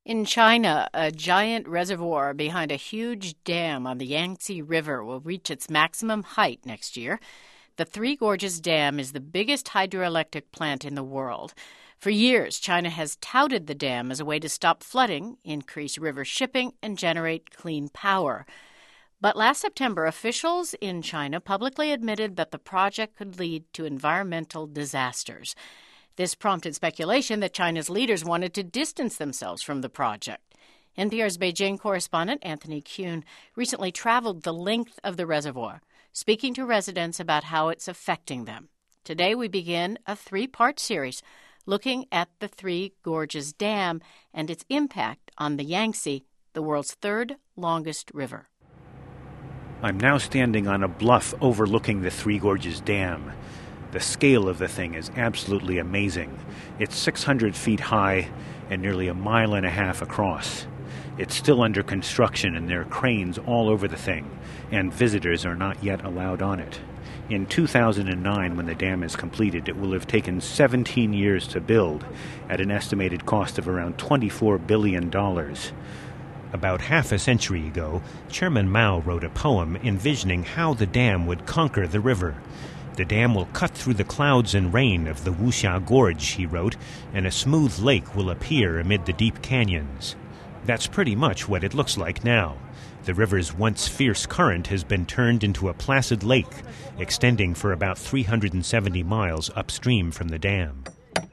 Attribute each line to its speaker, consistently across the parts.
Speaker 1: In China, a giant reservoir behind a huge dam on the Yangtze River will reach its maximum height next year. The Three Gorges Dam is the biggest hydroelectric plant in the world. For years, China has touted the dam as a way to stop flooding, increase river shipping, and generate clean power. But last September, officials in China publicly admitted that the project could lead to environmental disasters. This prompted speculation that China's leaders wanted to distance themselves from the project. NPR's Beijing correspondent Anthony Kuhn recently traveled the length of the reservoir, speaking to residents about how it's affecting them. Today we begin a three-part series looking at the Three Gorges Dam and its impact on the Yangtze, the world's third longest river.
Speaker 2: I'm now standing on a bluff overlooking the Three Gorges Dam. The scale of the thing is absolutely amazing. It's 600 feet high and nearly a mile and a half across. It's still under construction and there are cranes all over the thing, and visitors are not yet allowed on it. In 2009, when the dam is completed, it will have taken 17 years to build at an estimated cost of around $24 billion. About half a century ago, Chairman Mao wrote a poem envisioning how the dam would conquer the river. The dam will cut through the clouds and rain of the Wuxia Gorge, he wrote, and a smooth lake will appear amid the deep canyons. That's pretty much what it looks like now. The river's once fierce current has been turned into a placid lake, extending for about 370 miles upstream from the dam.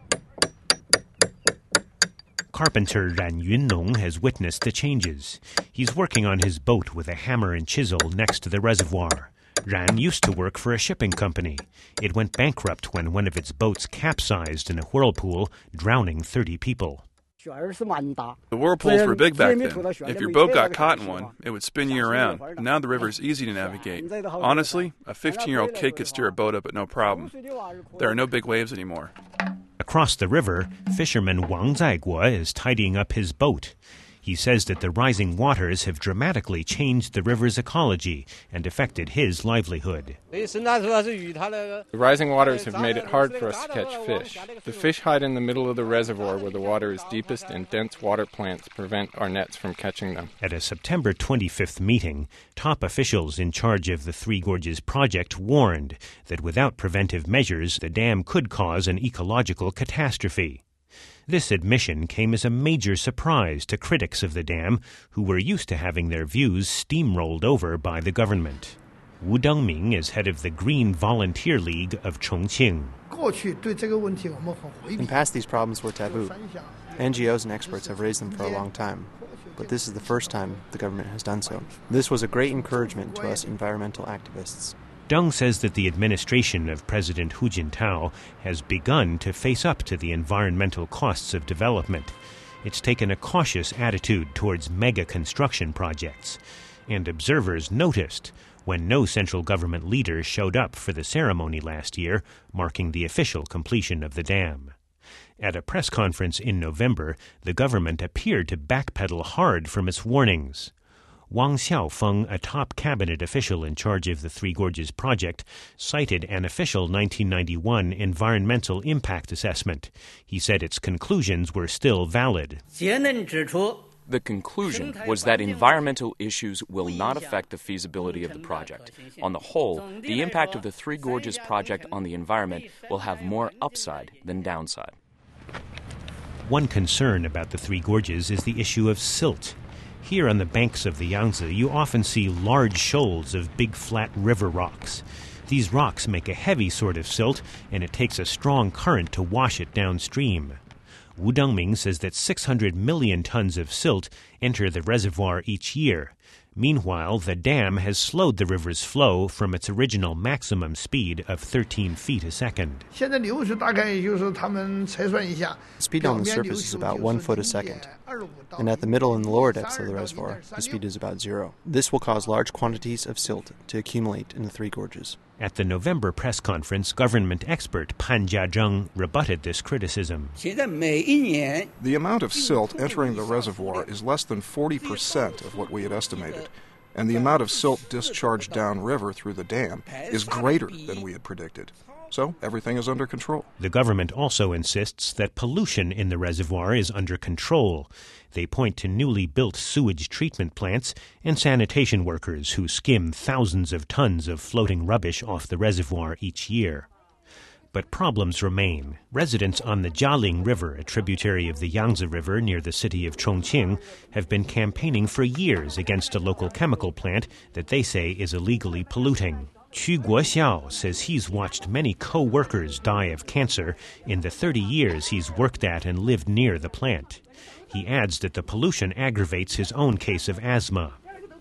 Speaker 2: Carpenter Ran Yunnong has witnessed the changes. He's working on his boat with a hammer and chisel next to the reservoir. Ran used to work for a shipping company. It went bankrupt when one of its boats capsized in a whirlpool, drowning 30 people.
Speaker 3: The whirlpools were big back then. If your boat got caught in one, it would spin you around. Now the river is easy to navigate. Honestly, a 15-year-old kid could steer a boat up at no problem. There are no big waves anymore.
Speaker 2: Across the river, fisherman Wang Zaiguo is tidying up his boat. He says that the rising waters have dramatically changed the river's ecology and affected his livelihood.
Speaker 4: The rising waters have made it hard for us to catch fish. The fish hide in the middle of the reservoir where the water is deepest, and dense water plants prevent our nets from catching them.
Speaker 2: At a September 25th meeting, top officials in charge of the Three Gorges project warned that without preventive measures, the dam could cause an ecological catastrophe. This admission came as a major surprise to critics of the dam, who were used to having their views steamrolled over by the government. Wu Dengming is head of the Green Volunteer League of Chongqing.
Speaker 5: In the past, these problems were taboo. NGOs and experts have raised them for a long time, but this is the first time the government has done so. This was a great encouragement to us environmental activists.
Speaker 2: Deng says that the administration of President Hu Jintao has begun to face up to the environmental costs of development. It's taken a cautious attitude towards mega construction projects. And observers noticed when no central government leader showed up for the ceremony last year, marking the official completion of the dam. At a press conference in November, the government appeared to backpedal hard from its warnings. Wang Xiaofeng, a top cabinet official in charge of the Three Gorges project, cited an official 1991 environmental impact assessment. He said its conclusions were still valid.
Speaker 6: The conclusion was that environmental issues will not affect the feasibility of the project. On the whole, the impact of the Three Gorges project on the environment will have more upside than downside.
Speaker 2: One concern about the Three Gorges is the issue of silt. Here on the banks of the Yangtze, you often see large shoals of big flat river rocks. These rocks make a heavy sort of silt, and it takes a strong current to wash it downstream. Wu Dengming says that 600 million tons of silt enter the reservoir each year. Meanwhile, the dam has slowed the river's flow from its original maximum speed of 13 feet a second.
Speaker 5: The speed on the surface is about 1 foot a second, and at the middle and lower depths of the reservoir, the speed is about 0. This will cause large quantities of silt to accumulate in the Three Gorges.
Speaker 2: At the November press conference, government expert Pan Jiazheng rebutted this criticism.
Speaker 7: The amount of silt entering the reservoir is less than 40% of what we had estimated, and the amount of silt discharged downriver through the dam is greater than we had predicted. so everything is under control.
Speaker 2: The government also insists that pollution in the reservoir is under control. They point to newly built sewage treatment plants and sanitation workers who skim thousands of tons of floating rubbish off the reservoir each year. But problems remain. Residents on the Jialing River, a tributary of the Yangtze River near the city of Chongqing, have been campaigning for years against a local chemical plant that they say is illegally polluting. Qu Guoxiao says he's watched many co-workers die of cancer in the 30 years he's worked at and lived near the plant. He adds that the pollution aggravates his own case of asthma.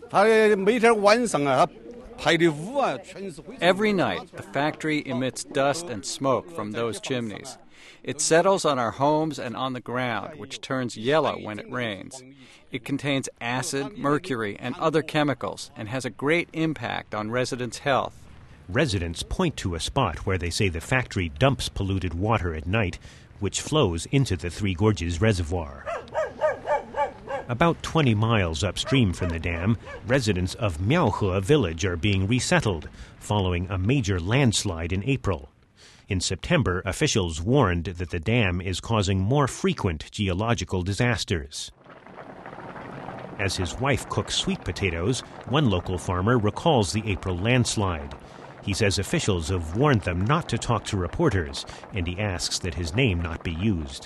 Speaker 8: Every night, the factory emits dust and smoke from those chimneys. It settles on our homes and on the ground, which turns yellow when it rains. It contains acid, mercury, and other chemicals, and has a great impact on residents' health.
Speaker 2: Residents point to a spot where they say the factory dumps polluted water at night, which flows into the Three Gorges Reservoir. About 20 miles upstream from the dam, residents of Miaohe village are being resettled following a major landslide in April. In September, officials warned that the dam is causing more frequent geological disasters. As his wife cooks sweet potatoes, one local farmer recalls the April landslide. He says officials have warned them not to talk to reporters, and he asks that his name not be used.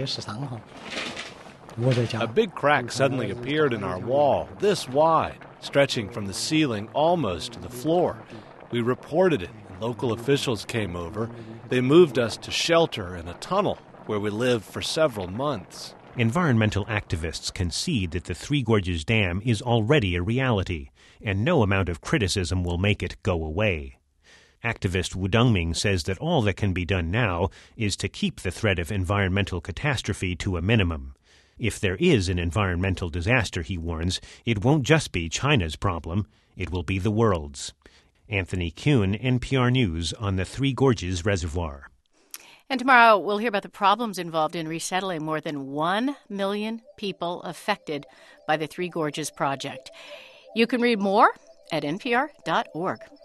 Speaker 9: A big crack suddenly appeared in our wall, this wide, stretching from the ceiling almost to the floor. We reported it, and local officials came over. They moved us to shelter in a tunnel where we lived for several months.
Speaker 2: Environmental activists concede that the Three Gorges Dam is already a reality, and no amount of criticism will make it go away. Activist Wu Dengming says that all that can be done now is to keep the threat of environmental catastrophe to a minimum. If there is an environmental disaster, he warns, it won't just be China's problem, it will be the world's. Anthony Kuhn, NPR News, on the Three Gorges Reservoir.
Speaker 1: And tomorrow we'll hear about the problems involved in resettling more than 1 million people affected by the Three Gorges project. You can read more at npr.org.